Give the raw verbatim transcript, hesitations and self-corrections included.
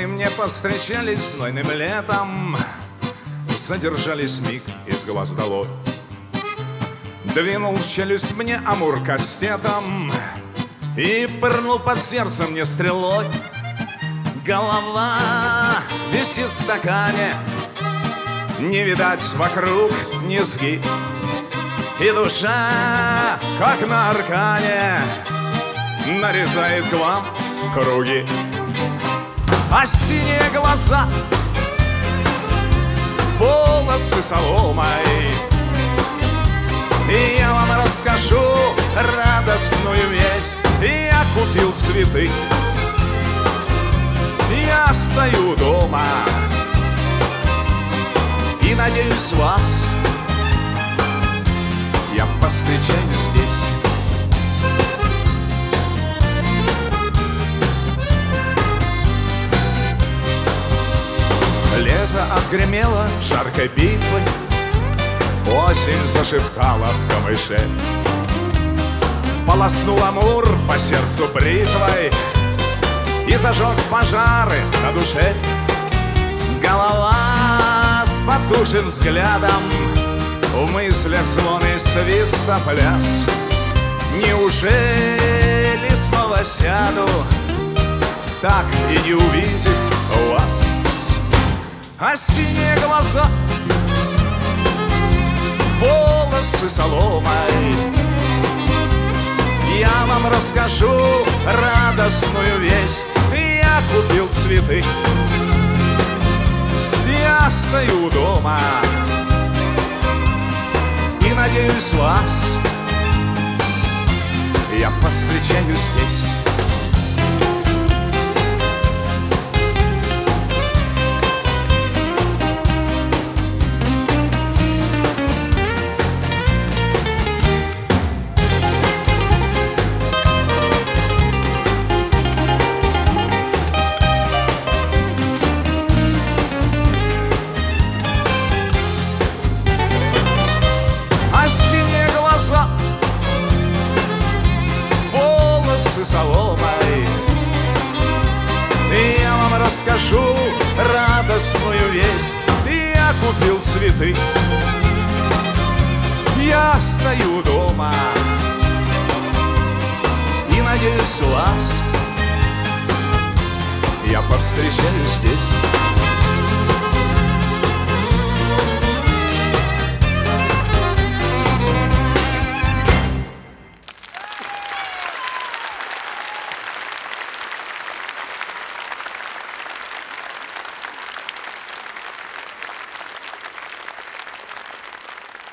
Мы мне повстречались знойным летом, задержались миг из глаз долой. Двинул в челюсть мне амур кастетом и пырнул под сердце мне стрелой. Голова висит в стакане, не видать вокруг низги, и душа, как на аркане, нарезает к вам круги. А синие глаза, волосы соломой, и я вам расскажу радостную весть. Я купил цветы, я стою дома и надеюсь вас я повстречаю здесь. Лето отгремело жаркой битвой, осень зашептала в камыше. Полоснул амур по сердцу бритвой и зажег пожары на душе. Голова с потухшим взглядом, в мыслях звон и свистопляс. Неужели снова сяду, так и не увидев вас? А синие глаза, волосы соломой, я вам расскажу радостную весть. Я купил цветы, я стою дома и надеюсь вас я повстречаю здесь. Соломой, и я вам расскажу радостную весть. Я купил цветы, я стою дома и надеюсь вас я повстречаю здесь.